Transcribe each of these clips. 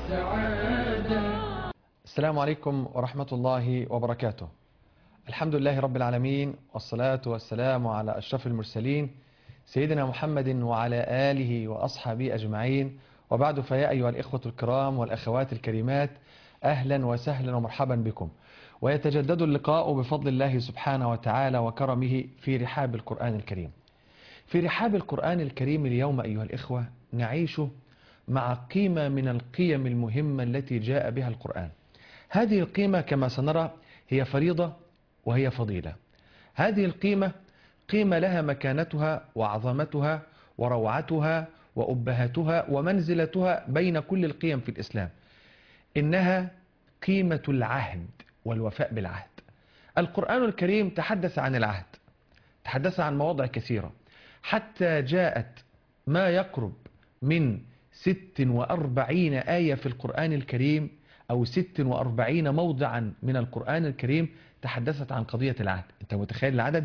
السعادة. السلام عليكم ورحمة الله وبركاته. الحمد لله رب العالمين، والصلاة والسلام على أشرف المرسلين سيدنا محمد وعلى آله وأصحابه أجمعين، وبعد، فيا أيها الإخوة الكرام والأخوات الكريمات، أهلا وسهلا ومرحبا بكم. ويتجدد اللقاء بفضل الله سبحانه وتعالى وكرمه في رحاب القرآن الكريم. في رحاب القرآن الكريم اليوم أيها الإخوة نعيش مع قيمة من القيم المهمة التي جاء بها القرآن. هذه القيمة كما سنرى هي فريضة وهي فضيلة. هذه القيمة قيمة لها مكانتها وعظمتها وروعتها وأبهتها ومنزلتها بين كل القيم في الإسلام. إنها قيمة العهد والوفاء بالعهد. القرآن الكريم تحدث عن العهد، تحدث عن مواضع كثيرة، حتى جاءت ما يقرب من 46 آية في القرآن الكريم، أو 46 موضعا من القرآن الكريم تحدثت عن قضية العهد. أنت متخيل العدد؟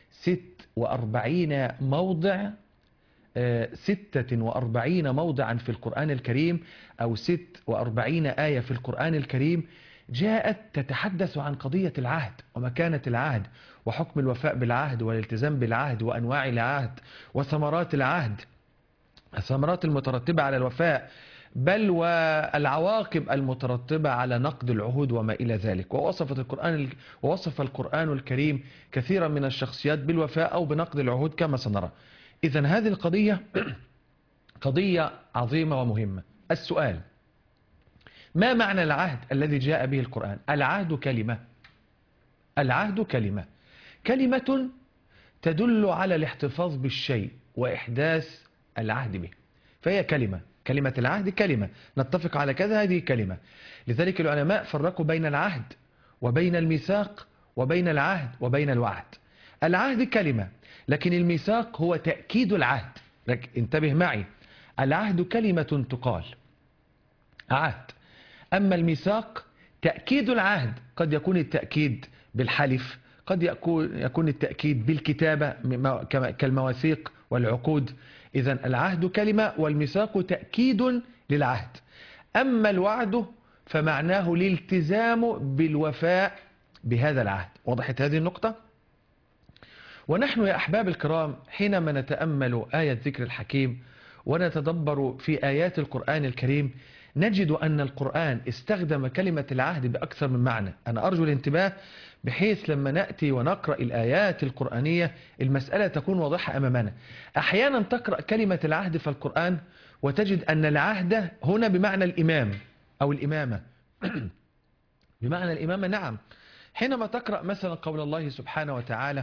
46 موضع، 46 موضعا في القرآن الكريم، أو 46 آية في القرآن الكريم جاءت تتحدث عن قضية العهد ومكانة العهد وحكم الوفاء بالعهد والالتزام بالعهد وأنواع العهد وثمرات العهد، الثمرات المترتبة على الوفاء، بل والعواقب المترتبة على نقض العهود وما إلى ذلك. ووصف القرآن الكريم كثيرا من الشخصيات بالوفاء أو بنقض العهود كما سنرى. إذن هذه القضية قضية عظيمة ومهمة. السؤال: ما معنى العهد الذي جاء به القرآن؟ العهد كلمة. العهد كلمة، كلمة تدل على الاحتفاظ بالشيء وإحداث العهد به، فهي كلمة. كلمة العهد كلمة، نتفق على كذا، هذه كلمة. لذلك العلماء فرقوا بين العهد وبين الميثاق وبين العهد وبين الوعد. العهد كلمة، لكن الميثاق هو تأكيد العهد. انتبه معي، العهد كلمة تقال، عهد. أما الميثاق تأكيد العهد، قد يكون التأكيد بالحلف، قد يكون التأكيد بالكتابة كالمواثيق والعقود. إذن العهد كلمة والميثاق تأكيد للعهد. أما الوعد فمعناه الالتزام بالوفاء بهذا العهد. وضحت هذه النقطة؟ ونحن يا أحباب الكرام حينما نتأمل آية ذكر الحكيم ونتدبر في آيات القرآن الكريم نجد أن القرآن استخدم كلمة العهد بأكثر من معنى. أنا أرجو الانتباه بحيث لما نأتي ونقرأ الآيات القرآنية المسألة تكون واضحة أمامنا. أحيانا تقرأ كلمة العهد في القرآن وتجد أن العهد هنا بمعنى الإمام أو الإمامة. بمعنى الإمامة، نعم. حينما تقرأ مثلا قول الله سبحانه وتعالى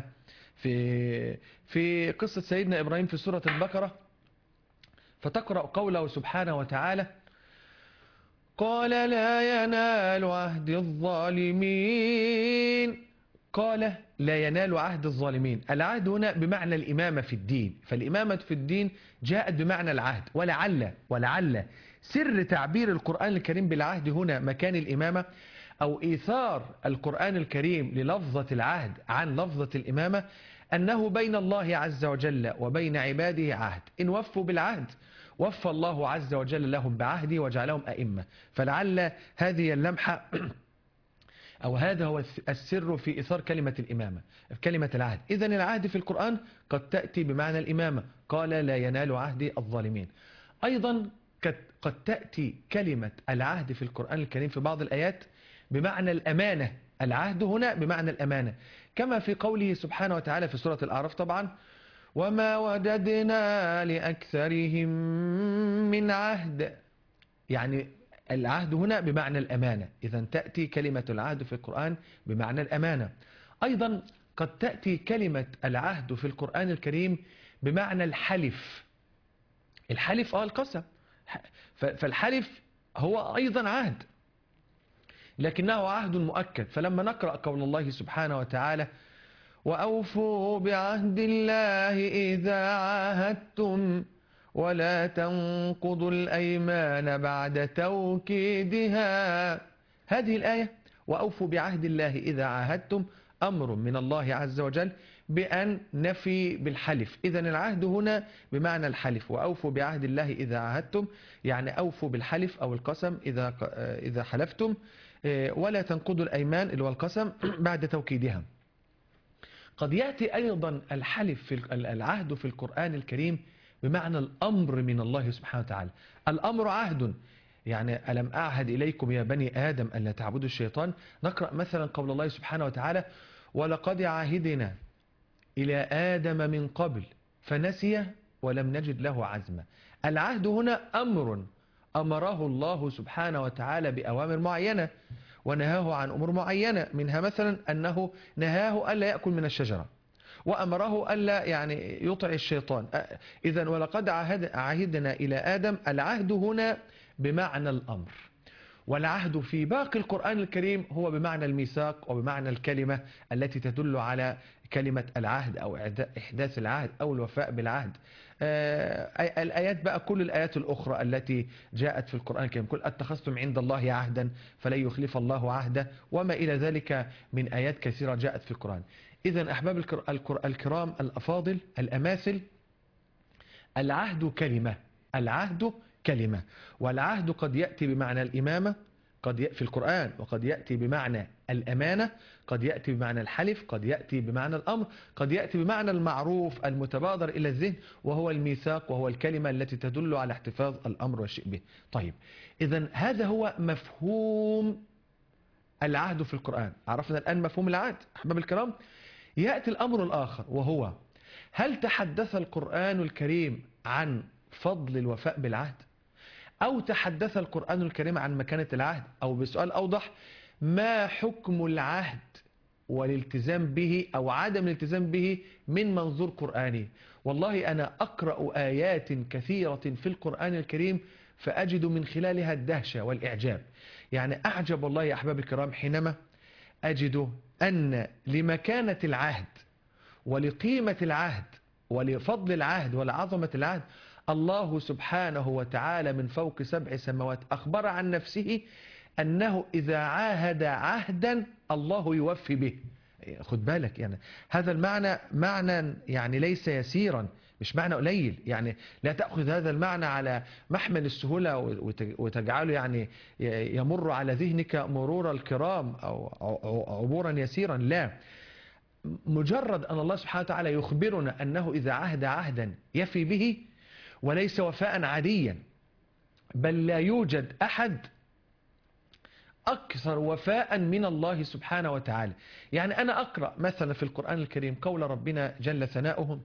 في قصة سيدنا إبراهيم في سورة البقرة، فتقرأ قوله سبحانه وتعالى: قال لا ينال عهد الظالمين. قال لا ينال عهد الظالمين. العهد هنا بمعنى الإمامة في الدين، فالإمامة في الدين جاءت بمعنى العهد. ولعل سر تعبير القرآن الكريم بالعهد هنا مكان الإمامة، أو إيثار القرآن الكريم للفظة العهد عن لفظة الإمامة، أنه بين الله عز وجل وبين عباده عهد، إن وفوا بالعهد وفى الله عز وجل لهم بعهده وجعلهم أئمة. فلعل هذه اللمحة أو هذا هو السر في إثار كلمة الإمامة، كلمة العهد. إذن العهد في القرآن قد تأتي بمعنى الإمامة، قال لا ينال عهد الظالمين. أيضا قد تأتي كلمة العهد في القرآن الكريم في بعض الآيات بمعنى الأمانة. العهد هنا بمعنى الأمانة، كما في قوله سبحانه وتعالى في سورة الأعراف طبعا: وما وجدنا لأكثرهم من عهد. يعني العهد هنا بمعنى الأمانة. إذن تأتي كلمة العهد في القرآن بمعنى الأمانة. أيضا قد تأتي كلمة العهد في القرآن الكريم بمعنى الحلف. الحلف القسم، فالحلف هو أيضا عهد، لكنه عهد مؤكد. فلما نقرأ قول الله سبحانه وتعالى: وأوفوا بعهد الله إذا عاهدتم ولا تنقضوا الأيمان بعد توكيدها. هذه الآية وأوفوا بعهد الله إذا عاهدتم أمر من الله عز وجل بأن نفي بالحلف. إذن العهد هنا بمعنى الحلف، وأوفوا بعهد الله إذا عاهدتم، يعني أوفوا بالحلف أو القسم إذا حلفتم، ولا تنقضوا الأيمان اللي هو القسم بعد توكيدها. قد يأتي أيضا الحلف في العهد في القرآن الكريم بمعنى الأمر من الله سبحانه وتعالى. الأمر عهد، يعني ألم أعهد إليكم يا بني آدم أن لا تعبدوا الشيطان. نقرأ مثلا قول الله سبحانه وتعالى: ولقد عهدنا إلى آدم من قبل فنسي ولم نجد له عزما. العهد هنا أمر أمره الله سبحانه وتعالى بأوامر معينة، ونهاه عن أمور معينة، منها مثلا أنه نهاه ألا يأكل من الشجرة، وأمره ألا يعني يطع الشيطان. إذن ولقد عهدنا إلى آدم، العهد هنا بمعنى الأمر. والعهد في باقي القرآن الكريم هو بمعنى الميثاق وبمعنى الكلمة التي تدل على كلمة العهد أو إحداث العهد أو الوفاء بالعهد. الآيات بقى، كل الآيات الأخرى التي جاءت في القرآن الكريم، كل اتخذتم عند الله عهدا فلن يخلف الله عهده، وما إلى ذلك من آيات كثيرة جاءت في القرآن. إذن أحباب الكرام الأفاضل الأماثل، العهد كلمة، العهد كلمة. والعهد قد يأتي بمعنى الإمامة في القرآن، وقد يأتي بمعنى الأمانة، قد يأتي بمعنى الحلف، قد يأتي بمعنى الأمر، قد يأتي بمعنى المعروف المتبادر إلى الذهن وهو الميثاق، وهو الكلمة التي تدل على احتفاظ الأمر والشيء به. طيب، إذن هذا هو مفهوم العهد في القرآن. عرفنا الآن مفهوم العهد أحباب الكرام. يأتي الأمر الآخر، وهو: هل تحدث القرآن الكريم عن فضل الوفاء بالعهد؟ أو تحدث القرآن الكريم عن مكانة العهد؟ أو بسؤال أوضح: ما حكم العهد والالتزام به أو عدم الالتزام به من منظور قرآني؟ والله أنا أقرأ آيات كثيرة في القرآن الكريم فأجد من خلالها الدهشة والإعجاب. يعني أعجب الله يا أحباب الكرام حينما أجد أن لمكانة العهد ولقيمة العهد ولفضل العهد ولعظمة العهد، الله سبحانه وتعالى من فوق 7 سماوات أخبر عن نفسه أنه إذا عاهد عهدا الله يوفي به. خد بالك، يعني هذا المعنى معنى يعني ليس يسيرا، مش معنى قليل. يعني لا تأخذ هذا المعنى على محمل السهولة وتجعله يعني يمر على ذهنك مرور الكرام أو عبورا يسيرا. لا، مجرد أن الله سبحانه وتعالى يخبرنا أنه إذا عهد عهدا يفي به، وليس وفاء عاديا، بل لا يوجد أحد أكثر وفاء من الله سبحانه وتعالى. يعني أنا أقرأ مثلا في القرآن الكريم قول ربنا جل ثناؤه: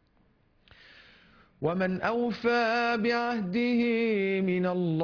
ومن أوفى بعهده من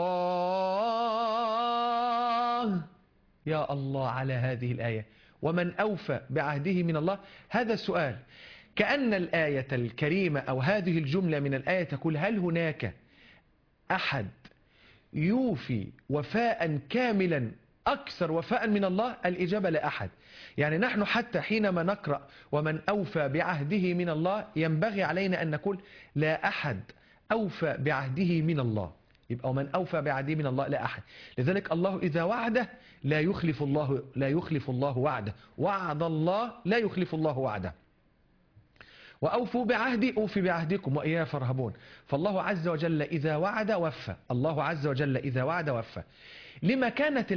الله. يا الله على هذه الآية، ومن أوفى بعهده من الله. هذا السؤال، كأن الآية الكريمة أو هذه الجملة من الآية تقول: هل هناك أحد يوفي وفاء كاملا أكثر وفاء من الله؟ الإجابة: لا أحد. يعني نحن حتى حينما نقرأ ومن أوفى بعهده من الله، ينبغي علينا أن نقول: لا أحد أوفى بعهده من الله. يبقى ومن أوفى بعهده من الله لا أحد. لذلك الله إذا وعده لا يخلف الله وعده، وعد الله لا يخلف الله وعده. وأوفوا بعهدي أوفي بعهدكم وإياي فارهبون. فالله عز وجل إذا وعد وفى، الله عز وجل إذا وعد وفى. لما كانت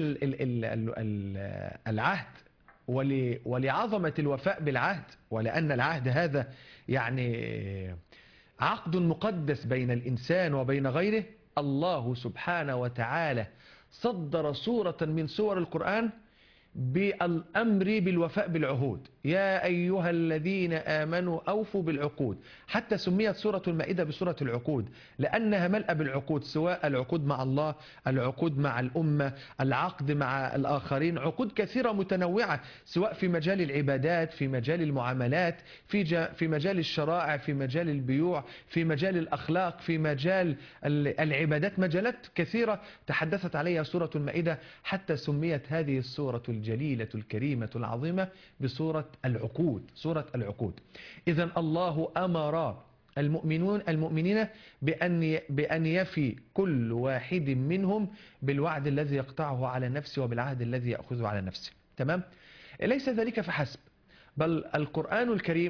العهد ولعظمة الوفاء بالعهد، ولأن العهد هذا يعني عقد مقدس بين الإنسان وبين غيره، الله سبحانه وتعالى صدر سورة من سور القرآن بالأمر بالوفاء بالعهود. يا أيها الذين آمنوا أوفوا بالعقود. حتى سميت سورة المائدة بسورة العقود، لأنها ملأ بالعقود، سواء العقود مع الله، العقود مع الأمة، العقد مع الآخرين، عقود كثيرة متنوعة، سواء في مجال العبادات، في مجال المعاملات، في مجال الشرائع، في مجال البيوع، في مجال الأخلاق، في مجال العبادات، مجالات كثيرة تحدثت عليها سورة المائدة، حتى سميت هذه السورة الجليلة الكريمة العظيمة بسورة العقود، سورة العقود. إذن الله أمر المؤمنين بأن يفي كل واحد منهم بالوعد الذي يقطعه على نفسه وبالعهد الذي يأخذه على نفسه. تمام؟ ليس ذلك فحسب، بل القرآن الكريم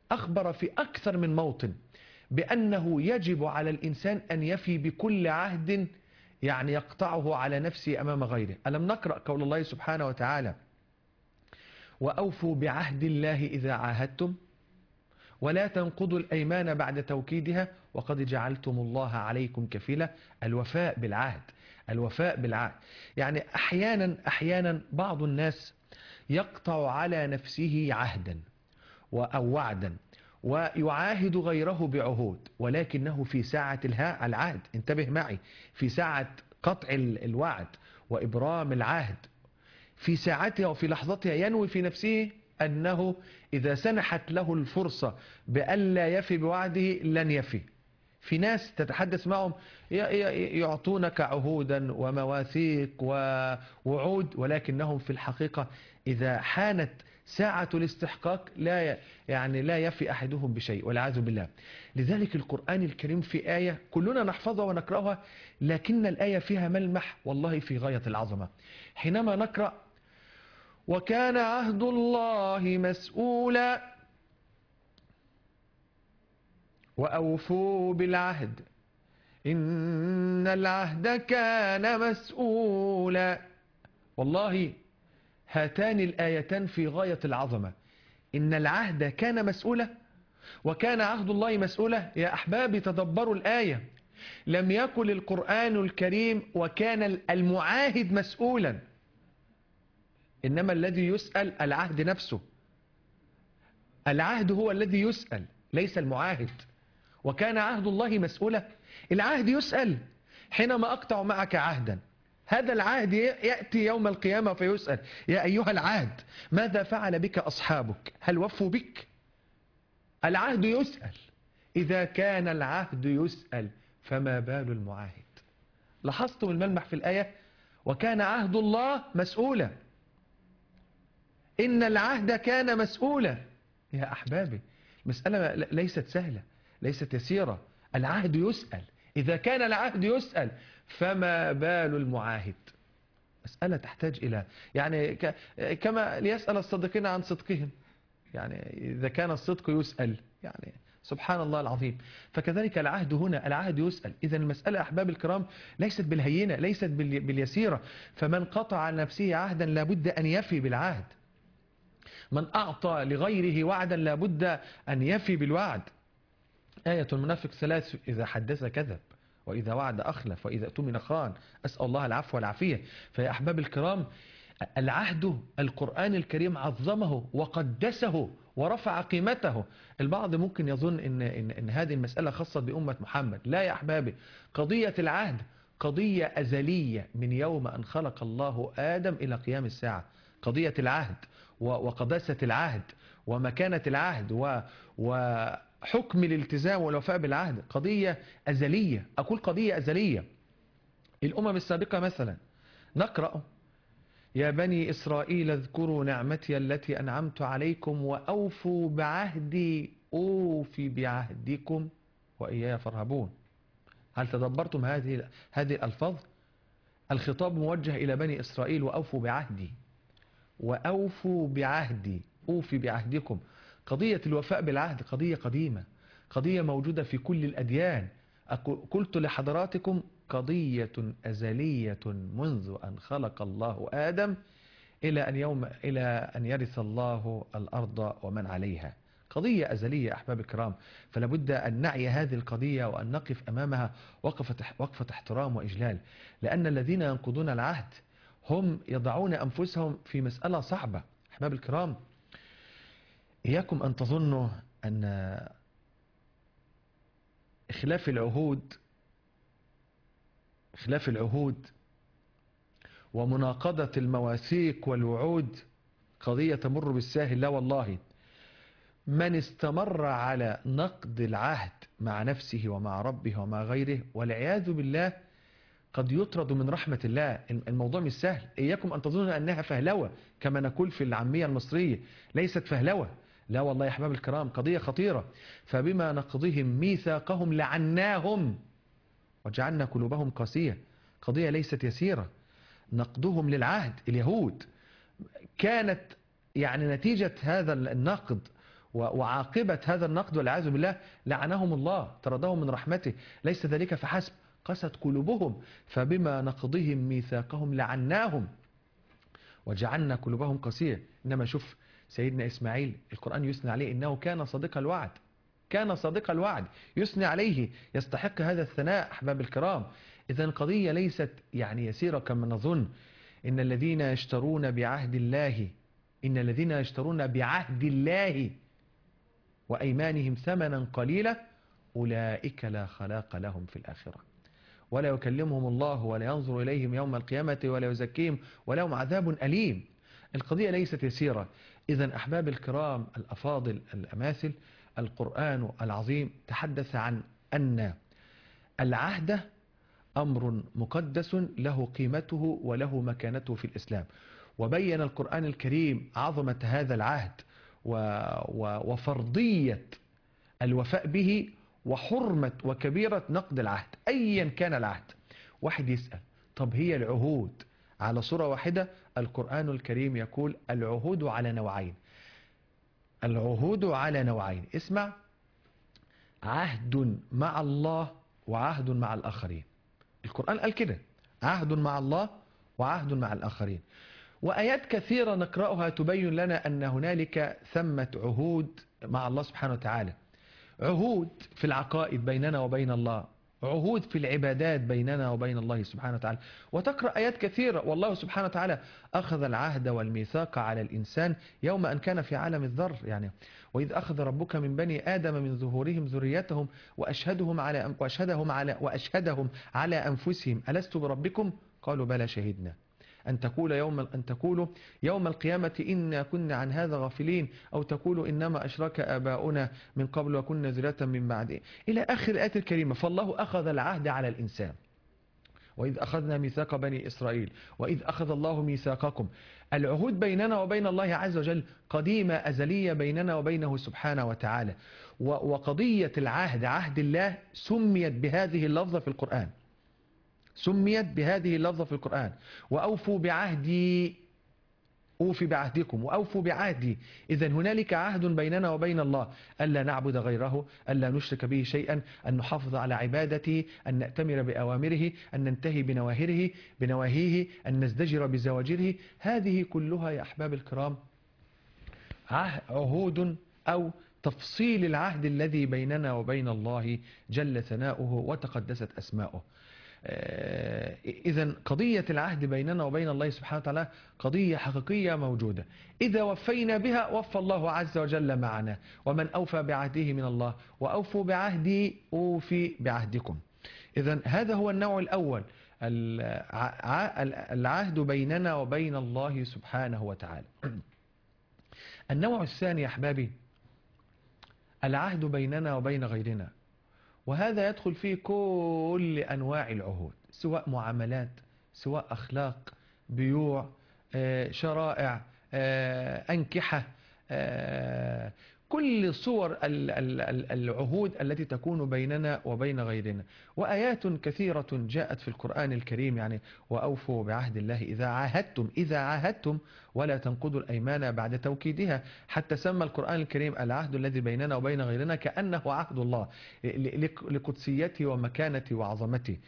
أخبر في أكثر من موطن بأنه يجب على الإنسان أن يفي بكل عهد يعني يقطعه على نفسه أمام غيره. ألم نقرأ قول الله سبحانه وتعالى: وأوفوا بعهد الله إذا عاهدتم ولا تنقضوا الأيمان بعد توكيدها وقد جعلتم الله عليكم كفيلا. الوفاء بالعهد، الوفاء بالعهد. يعني أحيانا بعض الناس يقطع على نفسه عهدا أو وعدا ويعاهد غيره بعهود، ولكنه في ساعة العهد، انتبه معي، في ساعة قطع الوعد وإبرام العهد، في ساعتها وفي لحظتها ينوي في نفسه أنه إذا سنحت له الفرصة بألا يفي بوعده لن يفي. في ناس تتحدث معهم يعطونك عهودا ومواثيق ووعود، ولكنهم في الحقيقة إذا حانت ساعة الاستحقاق لا يفي أحدهم بشيء والعياذ بالله. لذلك القرآن الكريم في آية كلنا نحفظها ونقرأها، لكن الآية فيها ملمح والله في غاية العظمة. حينما نقرأ: وكان عهد الله مسؤولا وأوفوا بالعهد إن العهد كان مسؤولا. والله هاتان الآيتان في غاية العظمة. إن العهد كان مسؤولا وكان عهد الله مسؤولا. يا أحبابي تدبروا الآية، لم يقل القرآن الكريم وكان المعاهد مسؤولا، إنما الذي يسأل العهد نفسه. العهد هو الذي يسأل ليس المعاهد. وكان عهد الله مسؤولا. العهد يسأل. حينما أقطع معك عهدا، هذا العهد يأتي يوم القيامة فيسأل: يا أيها العهد ماذا فعل بك أصحابك؟ هل وفوا بك؟ العهد يسأل. إذا كان العهد يسأل فما بال المعاهد؟ لاحظتم الملمح في الآية؟ وكان عهد الله مسؤولا، إن العهد كان مسؤولا. يا أحبابي المسألة ليست سهلة، ليست يسيرة. العهد يسأل. إذا كان العهد يسأل فما بال المعاهد؟ مسألة تحتاج إلى يعني كما ليسأل الصادقين عن صدقهم، يعني إذا كان الصدق يسأل، يعني سبحان الله العظيم. فكذلك العهد هنا، العهد يسأل. إذا المسألة أحباب الكرام ليست بالهينة، ليست باليسيرة. فمن قطع عن نفسه عهدا لابد أن يفي بالعهد. من أعطى لغيره وعدا لابد أن يفي بالوعد. آية المنافق ثلاث: إذا حدث كذب وإذا وعد أخلف وإذا اؤتمن خان. أسأل الله العفو والعافية. فيا أحباب الكرام العهد القرآن الكريم عظمه وقدسه ورفع قيمته. البعض ممكن يظن إن هذه المسألة خاصة بأمة محمد. لا يا أحبابي، قضية العهد قضية أزلية من يوم أن خلق الله آدم إلى قيام الساعة. قضية العهد وقداسة العهد ومكانة العهد وحكم الالتزام والوفاء بالعهد قضية أزلية. أقول قضية أزلية. الأمم السابقة مثلا نقرأ: يا بني إسرائيل اذكروا نعمتي التي أنعمت عليكم وأوفوا بعهدي أوفي بعهدكم وإياي فارهبون. هل تدبرتم هذه الألفاظ؟ الخطاب موجه إلى بني إسرائيل: وأوفوا بعهدي، وأوفوا بعهدي، أوفي بعهدكم. قضية الوفاء بالعهد قضية قديمة، قضية موجودة في كل الأديان. قلت لحضراتكم قضية أزلية منذ أن خلق الله آدم إلى أن يرث الله الأرض ومن عليها. قضية أزلية أحباب الكرام. فلا بد أن نعي هذه القضية وأن نقف أمامها وقفة احترام وإجلال، لأن الذين ينقضون العهد هم يضعون أنفسهم في مسألة صعبة. أحباب الكرام إياكم أن تظنوا أن خلاف العهود ومناقضة المواثيق والوعود قضية تمر بالساهل. لا والله، من استمر على نقض العهد مع نفسه ومع ربه ومع غيره والعياذ بالله قد يطرد من رحمة الله. الموضوع مش سهل. إياكم أن تظنوا أنها فهلوة كما نقول في العامية المصرية. ليست فهلوة، لا والله يا أحباب الكرام، قضية خطيرة. فبما نقضهم ميثاقهم لعناهم وجعلنا قلوبهم قاسية. قضية ليست يسيرة. نقضهم للعهد، اليهود كانت يعني نتيجة هذا النقد وعاقبة هذا النقد والعياذ بالله لعنهم الله، طردهم من رحمته. ليس ذلك فحسب، قست قلوبهم فبما نقضهم ميثاقهم لعناهم وجعلنا قلوبهم قسية. إنما شوف سيدنا إسماعيل القرآن يثني عليه إنه كان صادق الوعد، كان صادق الوعد، يثني عليه، يستحق هذا الثناء أحباب الكرام. إذا القضية ليست يعني يسيرة كما نظن. إن الذين يشترون بعهد الله، إن الذين يشترون بعهد الله وأيمانهم ثمنا قليلا أولئك لا خلاق لهم في الآخرة ولا يكلمهم الله ولا ينظر إليهم يوم القيامة ولا يزكيهم ولهم عذاب أليم. القضية ليست يسيرة. إذا أحباب الكرام الأفاضل الأماثل، القرآن العظيم تحدث عن أن العهد أمر مقدس له قيمته وله مكانته في الإسلام، وبين القرآن الكريم عظمة هذا العهد وفرضية الوفاء به وحرمة وكبيرة نقد العهد أيا كان العهد. واحد يسأل طب هي العهود على صورة واحدة؟ القرآن الكريم يقول العهود على نوعين، العهود على نوعين. اسمع، عهد مع الله وعهد مع الآخرين. القرآن قال كده، عهد مع الله وعهد مع الآخرين. وآيات كثيرة نقرأها تبين لنا أن هنالك ثمة عهود مع الله سبحانه وتعالى، عهود في العقائد بيننا وبين الله، عهود في العبادات بيننا وبين الله سبحانه وتعالى. وتقرأ آيات كثيرة والله سبحانه وتعالى أخذ العهد والميثاق على الإنسان يوم أن كان في عالم الذر، يعني وإذ أخذ ربك من بني آدم من ظهورهم ذريتهم وأشهدهم على أنفسهم ألست بربكم قالوا بلى شهدنا أن تقولوا يوم القيامة إنا كنا عن هذا غافلين أو تقولوا إنما أشرك آباؤنا من قبل وكنا ذرية من بعده إلى آخر الآيات الكريمة. فالله أخذ العهد على الإنسان، وإذ أخذنا ميثاق بني إسرائيل وإذ أخذ الله ميثاقكم. العهود بيننا وبين الله عز وجل قديمة أزلية بيننا وبينه سبحانه وتعالى. وقضية العهد، عهد الله، سميت بهذه اللفظة في القرآن، سميت بهذه اللفظة في القرآن. وأوفوا بعهدي أوفي بعهدكم وأوفوا بعهدي. إذن هنالك عهد بيننا وبين الله ألا نعبد غيره، ألا نشرك به شيئا، أن نحافظ على عبادته، أن نأتمر بأوامره، أن ننتهي بنواهيه، أن نزدجر بزواجره. هذه كلها يا أحباب الكرام عهود أو تفصيل العهد الذي بيننا وبين الله جل ثناؤه وتقدست أسماؤه. إذن قضية العهد بيننا وبين الله سبحانه وتعالى قضية حقيقية موجودة. إذا وفينا بها وفى الله عز وجل معنا، ومن أوفى بعهده من الله وأوفوا بعهدي أوفي بعهدكم. إذن هذا هو النوع الأول، العهد بيننا وبين الله سبحانه وتعالى. النوع الثاني يا أحبابي العهد بيننا وبين غيرنا، وهذا يدخل فيه كل أنواع العهود، سواء معاملات، سواء أخلاق، بيوع، شرائع، أنكحة، كل صور العهود التي تكون بيننا وبين غيرنا. وآيات كثيرة جاءت في القرآن الكريم، يعني وأوفوا بعهد الله إذا عاهدتم ولا تنقضوا الأيمان بعد توكيدها، حتى سمى القرآن الكريم العهد الذي بيننا وبين غيرنا كأنه عهد الله لقدسيته ومكانته وعظمته.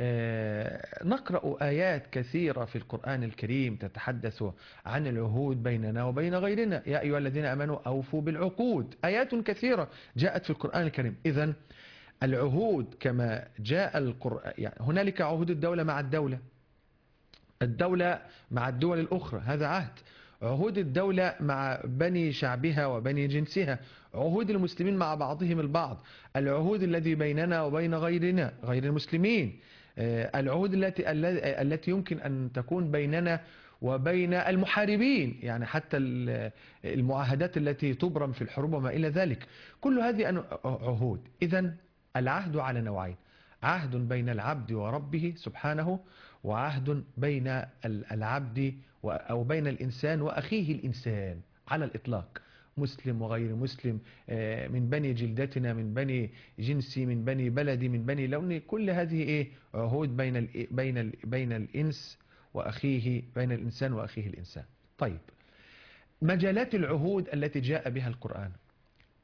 نقرأ آيات كثيرة في القرآن الكريم تتحدث عن العهود بيننا وبين غيرنا. يا أيها الذين آمنوا أوفوا بالعقود، آيات كثيرة جاءت في القرآن الكريم. إذن العهود كما جاء القرآن، يعني هنالك عهود الدولة مع الدولة مع الدول الأخرى، هذا عهد. عهود الدولة مع بني شعبها وبني جنسها، عهود المسلمين مع بعضهم البعض، العهود الذي بيننا وبين غيرنا غير المسلمين، العهود التي يمكن أن تكون بيننا وبين المحاربين، يعني حتى المعاهدات التي تبرم في الحروب وما إلى ذلك، كل هذه عهود. إذن العهد على نوعين، عهد بين العبد وربه سبحانه، وعهد بين العبد أو بين الإنسان وأخيه الإنسان على الإطلاق، مسلم وغير مسلم، من بني جلدتنا، من بني جنسي، من بني بلدي، من بني لوني، كل هذه عهود بين الإنس وأخيه، بين الإنسان وأخيه الإنسان. طيب، مجالات العهود التي جاء بها القرآن،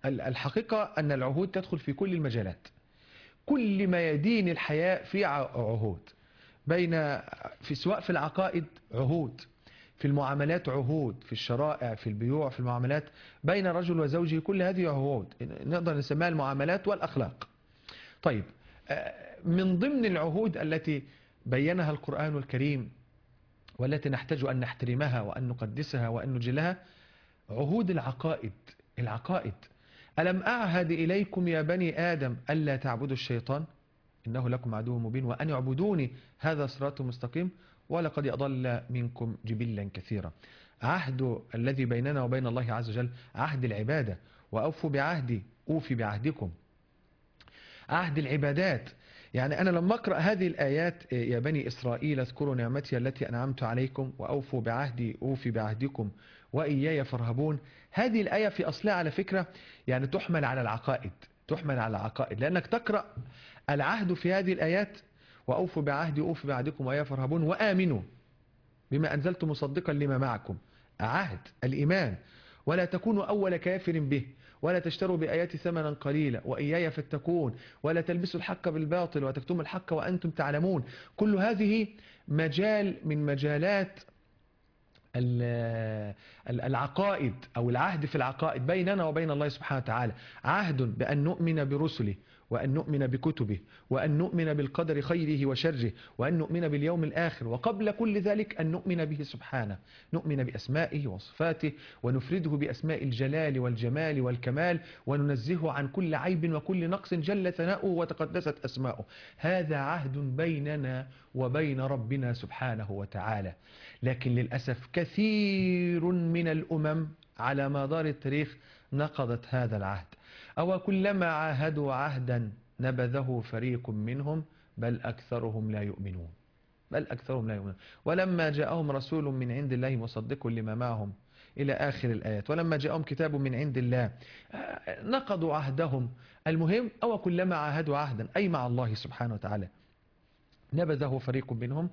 الحقيقة أن العهود تدخل في كل المجالات، كل ما يدين الحياة في عهود، سواء في العقائد عهود، في المعاملات عهود، في الشرائع، في البيوع، في المعاملات بين رجل وزوجه، كل هذه عهود نقدر نسميها المعاملات والأخلاق. طيب، من ضمن العهود التي بينها القرآن الكريم والتي نحتاج أن نحترمها وأن نقدسها وأن نجلها عهود العقائد. ألم أعهد إليكم يا بني آدم ألا تعبدوا الشيطان إنه لكم عدو مبين وأن اعبدوني هذا صراط مستقيم ولقد أضل منكم جبلا كثيرا. عهد الذي بيننا وبين الله عز وجل عهد العبادة، وأوفوا بعهدي أوفي بعهدكم. عهد العبادات، يعني أنا لما أقرأ هذه الآيات يا بني إسرائيل اذكروا نعمتي التي أنعمت عليكم وأوفوا بعهدي أوفي بعهدكم وإياي فارهبون، هذه الآية في أصلها على فكرة يعني تحمل على العقائد، لأنك تقرأ العهد في هذه الآيات وأوفوا بعهدي أوفي بعهدكم وإياي فارهبون وآمنوا بما أنزلت مصدقا لما معكم. عهد الإيمان، ولا تكونوا أول كافر به ولا تشتروا بآياتي ثمنا قليلا وإياي فاتقون ولا تلبسوا الحق بالباطل وتكتموا الحق وأنتم تعلمون. كل هذه مجال من مجالات العقائد أو العهد في العقائد بيننا وبين الله سبحانه وتعالى. عهد بأن نؤمن برسله وأن نؤمن بكتبه وأن نؤمن بالقدر خيره وشره وأن نؤمن باليوم الآخر، وقبل كل ذلك أن نؤمن به سبحانه، نؤمن بأسمائه وصفاته ونفرده بأسماء الجلال والجمال والكمال وننزهه عن كل عيب وكل نقص جل ثناؤه وتقدست أسماؤه. هذا عهد بيننا وبين ربنا سبحانه وتعالى. لكن للأسف كثير من الأمم على مدار التاريخ نقضت هذا العهد. أو كلما عاهدوا عهدا نبذه فريق منهم بل أكثرهم لا يؤمنون. ولما جاءهم رسول من عند الله مصدق لما معهم إلى آخر الآيات. ولما جاءهم كتاب من عند الله نقضوا عهدهم. المهم أو كلما عاهدوا عهدا أي مع الله سبحانه وتعالى نبذه فريق منهم.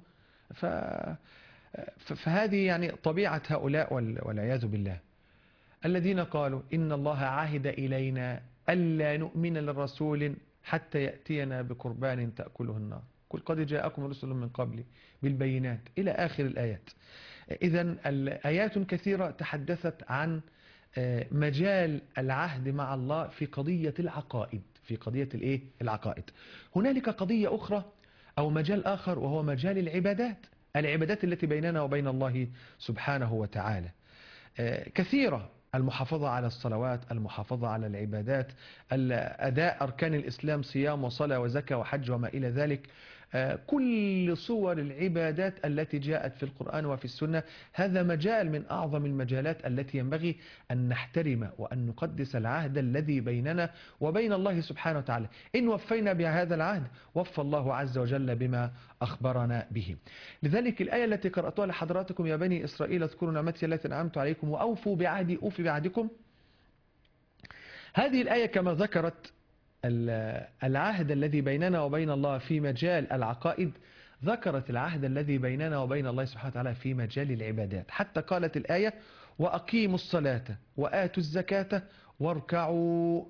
فهذه يعني طبيعة هؤلاء والعياذ بالله الذين قالوا إن الله عهد إلينا ألا نؤمن للرسول حتى يأتينا بقربان تأكله النار قل قد جاءكم رسل من قبلي بالبينات إلى آخر الآيات. إذن الآيات كثيرة تحدثت عن مجال العهد مع الله في قضية العقائد. هنالك قضية أخرى أو مجال آخر وهو مجال العبادات التي بيننا وبين الله سبحانه وتعالى كثيرة. المحافظة على الصلوات، المحافظة على العبادات، أداء أركان الإسلام صيام وصلاة وزكاة وحج وما إلى ذلك، كل صور العبادات التي جاءت في القرآن وفي السنة. هذا مجال من أعظم المجالات التي ينبغي أن نحترم وأن نقدس العهد الذي بيننا وبين الله سبحانه وتعالى. إن وفينا بهذا العهد وفى الله عز وجل بما أخبرنا به. لذلك الآية التي قرأتها لحضراتكم يا بني إسرائيل اذكروا نعمتي التي أنعمت عليكم وأوفوا بعهدي أوفي بعهدكم، هذه الآية كما ذكرت العهد الذي بيننا وبين الله في مجال العقائد، ذكرت العهد الذي بيننا وبين الله سبحانه وتعالى في مجال العبادات. حتى قالت الآية وأقيموا الصلاة وآتوا الزكاة واركعوا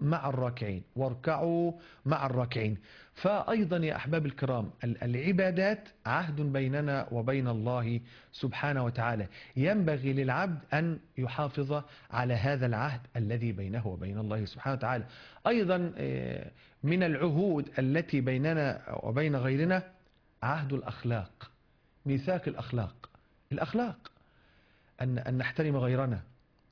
مع الراكعين. فأيضا يا أحباب الكرام العبادات عهد بيننا وبين الله سبحانه وتعالى، ينبغي للعبد أن يحافظ على هذا العهد الذي بينه وبين الله سبحانه وتعالى. أيضا من العهود التي بيننا وبين غيرنا عهد الأخلاق، ميثاق الأخلاق أن نحترم غيرنا،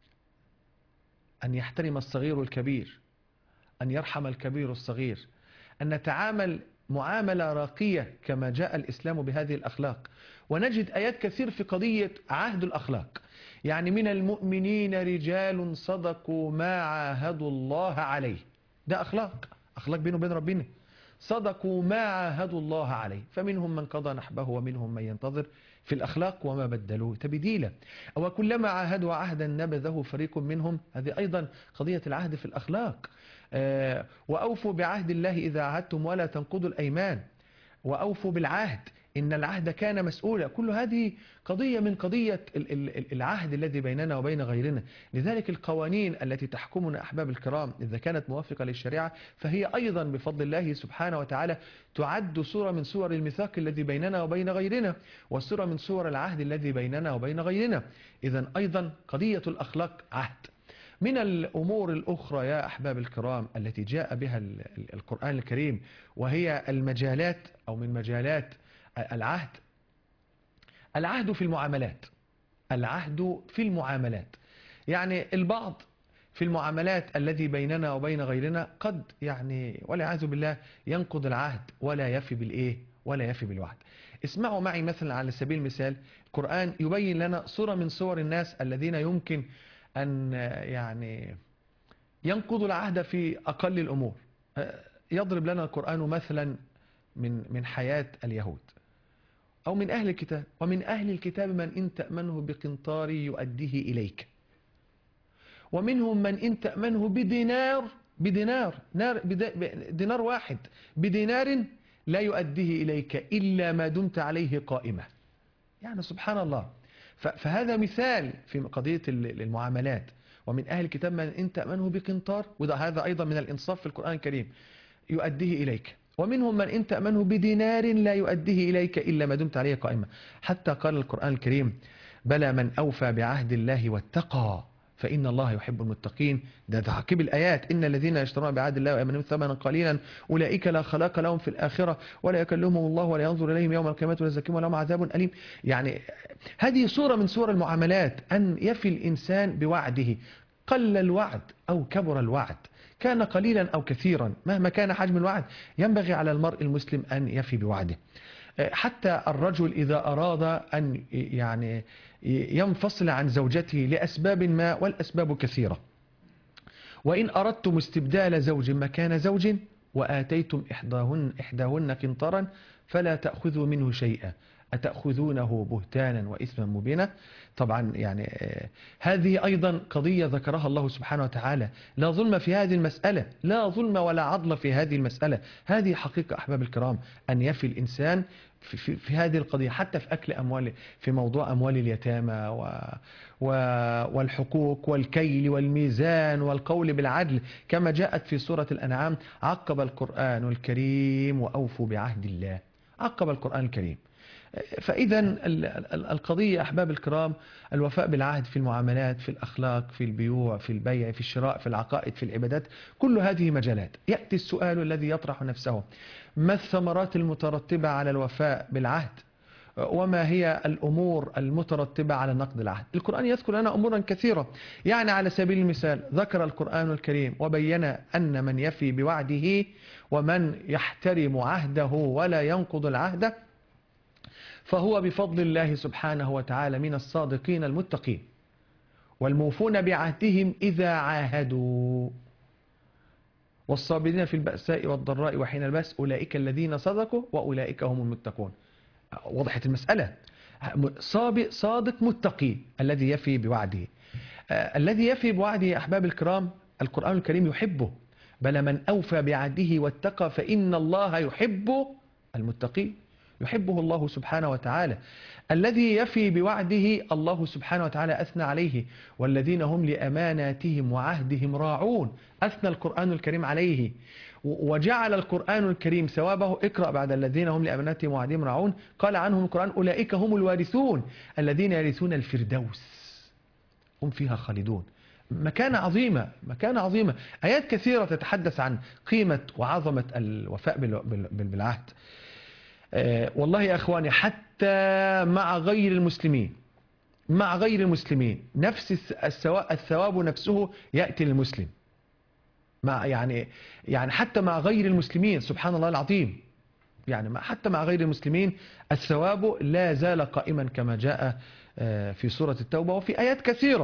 أن يحترم الصغير الكبير، أن يرحم الكبير الصغير، أن نتعامل معاملة راقية كما جاء الإسلام بهذه الأخلاق. ونجد آيات كثير في قضية عهد الأخلاق، يعني من المؤمنين رجال صدقوا ما عاهدوا الله عليه. ده أخلاق بينه وبين ربنا، صدقوا ما عاهدوا الله عليه، فمنهم من قضى نحبه ومنهم من ينتظر. في الأخلاق وما بدلوه تبديلا. أو كلما عاهدوا عهدا نبذه فريق منهم، هذه أيضا قضية العهد في الأخلاق. وأوفوا بعهد الله إذا عهدتم ولا تنقضوا الأيمان، وأوفوا بالعهد إن العهد كان مسؤولا. كل هذه قضية من قضية العهد الذي بيننا وبين غيرنا. لذلك القوانين التي تحكمنا أحباب الكرام إذا كانت موافقة للشريعة فهي أيضا بفضل الله سبحانه وتعالى تعد صورة من صور الميثاق الذي بيننا وبين غيرنا، وصورة من صور العهد الذي بيننا وبين غيرنا. إذا أيضا قضية الأخلاق عهد. من الأمور الأخرى يا أحباب الكرام التي جاء بها القرآن الكريم وهي المجالات أو من مجالات العهد، العهد في المعاملات. العهد في المعاملات، يعني البعض في المعاملات الذي بيننا وبين غيرنا قد يعني والعياذ بالله ينقض العهد ولا يفي بالإيه ولا يفي بالوعد. اسمعوا معي مثلا على سبيل المثال، القرآن يبين لنا صورة من صور الناس الذين يمكن أن يعني ينقضوا العهد في أقل الأمور. يضرب لنا القرآن مثلا من حياة اليهود أو من أهل الكتاب. ومن أهل الكتاب من إن تأمنه بقنطار يؤديه إليك، ومنهم من إن تأمنه دينار واحد بدينار لا يؤديه إليك إلا ما دمت عليه قائمة. يعني سبحان الله. فهذا مثال في قضية المعاملات. ومن أهل الكتاب من إن تأمنه بقنطار، وهذا أيضا من الإنصاف في القرآن الكريم، يؤديه إليك. ومنهم من إن تأمنه بدينار لا يؤديه إليك إلا ما دمت عليه قائمة. حتى قال القرآن الكريم: بلى من أوفى بعهد الله واتقى فإن الله يحب المتقين. ده تعقيب الآيات: إن الذين يشترون بعهد الله ويأمنون ثمنا قليلا أولئك لا خلاق لهم في الآخرة ولا يكلمهم الله ولا ينظر إليهم يوم القيامة ولا يزكيهم ولهم عذاب أليم. يعني هذه صورة من صور المعاملات، أن يفي الإنسان بوعده، قل الوعد أو كبر الوعد، كان قليلا أو كثيرا، مهما كان حجم الوعد ينبغي على المرء المسلم أن يفي بوعده. حتى الرجل إذا أراد أن يعني ينفصل عن زوجته لأسباب ما، والأسباب كثيرة، وإن أردتم استبدال زوج مكان زوج وآتيتم إحداهن قنطرا فلا تأخذوا منه شيئا أتأخذونه بهتانا وإثما مبينا. طبعا يعني هذه أيضا قضية ذكرها الله سبحانه وتعالى. لا ظلم في هذه المسألة، لا ظلم ولا عدل في هذه المسألة. هذه حقيقة أحباب الكرام، أن يفي الإنسان في هذه القضية، حتى في أكل أموال، في موضوع أموال اليتامى والحقوق والكيل والميزان والقول بالعدل كما جاءت في سورة الأنعام. عقب القرآن الكريم: وأوفوا بعهد الله. عقب القرآن الكريم. فإذا القضية أحباب الكرام الوفاء بالعهد في المعاملات، في الأخلاق، في البيوع، في البيع، في الشراء، في العقائد، في العبادات، كل هذه مجالات. يأتي السؤال الذي يطرح نفسه: ما الثمرات المترتبة على الوفاء بالعهد؟ وما هي الأمور المترتبة على نقض العهد؟ القرآن يذكر لنا أمورا كثيرة. يعني على سبيل المثال ذكر القرآن الكريم وبين أن من يفي بوعده ومن يحترم عهده ولا ينقض العهد فهو بفضل الله سبحانه وتعالى من الصادقين المتقين والموفون بعهدهم إذا عاهدوا والصابرين في البأساء والضراء وحين البأس أولئك الذين صدقوا وأولئك هم المتقون. وضحت المسألة. صادق متقي الذي يفي بوعده. الذي يفي بوعده أحباب الكرام القرآن الكريم يحبه: بل من أوفى بعهده واتقى فإن الله يحب المتقين. يحبه الله سبحانه وتعالى. الذي يفي بوعده الله سبحانه وتعالى أثنى عليه: والذين هم لأماناتهم وعهدهم راعون. أثنى القرآن الكريم عليه وجعل القرآن الكريم ثوابه. اقرأ بعد الذين هم لأماناتهم وعهدهم راعون قال عنهم القرآن: أولئك هم الوارثون الذين يرثون الفردوس هم فيها خالدون. مكانة عظيمة، مكانة عظيمة. آيات كثيرة تتحدث عن قيمة وعظمة الوفاء بالعهد. والله يا أخواني حتى مع غير المسلمين، مع غير المسلمين نفس الثواب نفسه يأتي للمسلم. يعني حتى مع غير المسلمين سبحان الله العظيم، يعني حتى مع غير المسلمين الثواب لا زال قائما كما جاء في سورة التوبة وفي آيات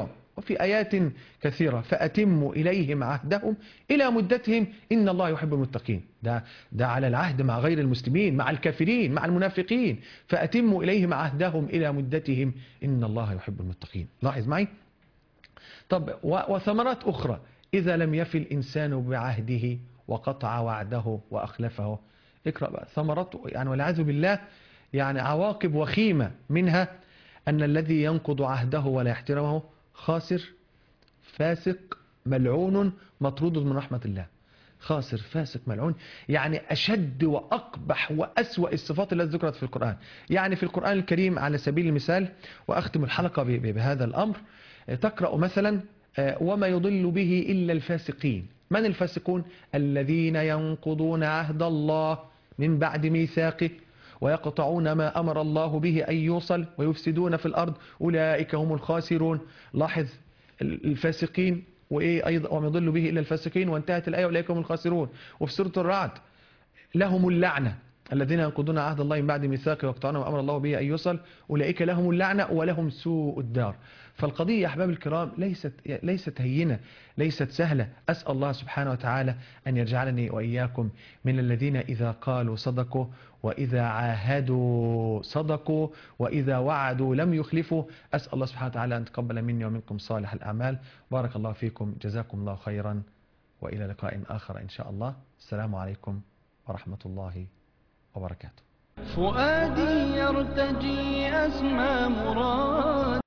كثيرة. فأتموا إليهم عهدهم إلى مدتهم إن الله يحب المتقين. ده على العهد مع غير المسلمين، مع الكافرين، مع المنافقين. فأتموا إليهم عهدهم إلى مدتهم إن الله يحب المتقين. لاحظ معي. طب وثمرات أخرى: إذا لم يفي الإنسان بعهده وقطع وعده وأخلفه. اقرأ بقى ثمرته، يعني والعياذ بالله يعني عواقب وخيمة، منها أن الذي ينقض عهده ولا يحترمه خاسر، فاسق، ملعون، مطرود من رحمة الله. خاسر، فاسق، ملعون، يعني أشد وأقبح وأسوأ الصفات التي ذكرت في القرآن. يعني في القرآن الكريم على سبيل المثال، وأختم الحلقة بهذا الأمر، تقرأ مثلا وما يضل به إلا الفاسقين. من الفاسقون؟ الذين ينقضون عهد الله من بعد ميثاقه ويقطعون ما أمر الله به أن يوصل ويفسدون في الأرض، أولئك هم الخاسرون. لاحظ الفاسقين، وإيه أيضا وما يضل به إلا الفاسقين، وانتهت الآية أولئك هم الخاسرون. وفي سورة الرعد لهم اللعنة، الذين ينقضون عهد الله من بعد ميثاقه ويقطعون ما أمر الله به أن يوصل، أولئك لهم اللعنة ولهم سوء الدار. فالقضية يا أحباب الكرام ليست هينة، ليست سهلة. أسأل الله سبحانه وتعالى أن يجعلني وإياكم من الذين إذا قالوا صدقوا، وإذا عاهدوا صدقوا، وإذا وعدوا لم يخلفوا. أسأل الله سبحانه وتعالى أن يتقبل مني ومنكم صالح الأعمال. بارك الله فيكم، جزاكم الله خيرا، وإلى لقاء آخر إن شاء الله. السلام عليكم ورحمة الله وبركاته. فؤادي يرتجي أسمى مراد